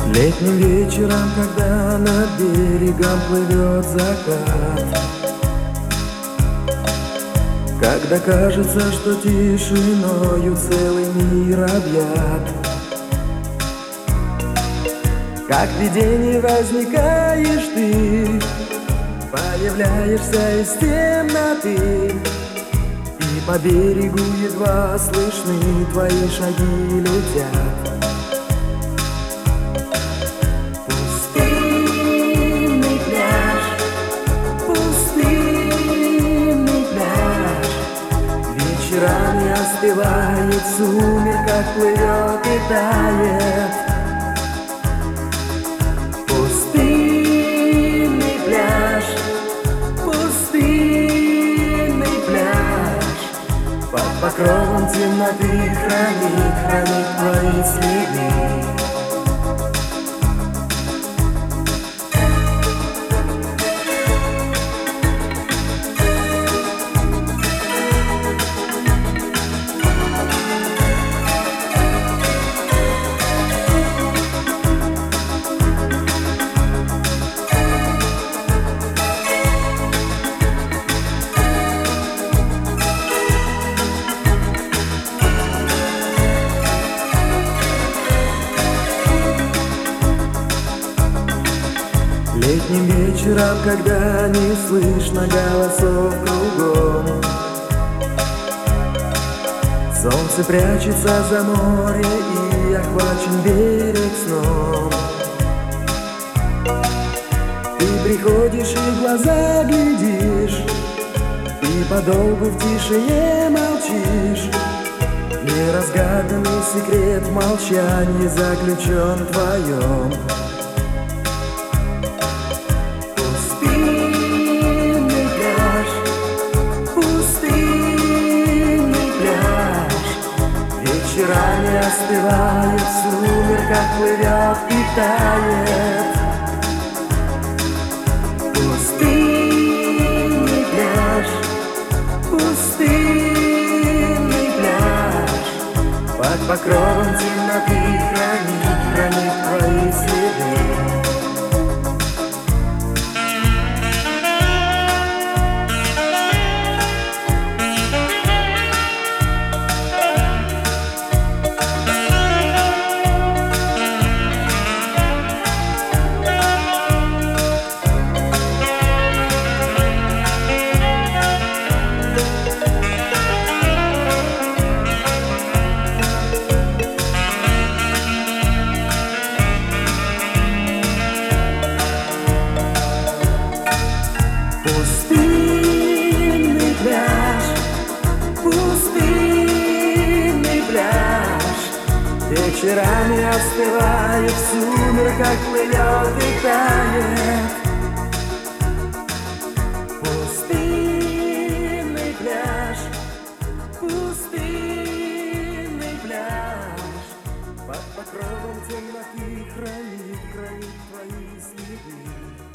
Летним вечером, когда над берегом плывет закат, когда кажется, что тишиною целый мир объят, как видение возникаешь ты, появляешься из темноты, и по берегу едва слышны твои шаги летят. Вечерами остывает, в сумерках плывет и тает. Пустынный пляж, пустынный пляж, под покровом темноты хранит твои следы. Летним вечером, когда не слышно голосов кругом, солнце прячется за море и охвачен берег сном. Ты приходишь и в глаза глядишь, и подолгу в тишине молчишь. Неразгаданный секрет в молчании заключен в твоем. Вечерами остывает, в сумерках плывет и тает. Пустынный пляж, пустынный пляж, под покровом темноты хранит твои следы. Пустынный пляж, пустынный пляж, вечерами остывает, в сумерках плывет и тает. Пустынный пляж, пустынный пляж, под покровом темноты хранит твои следы.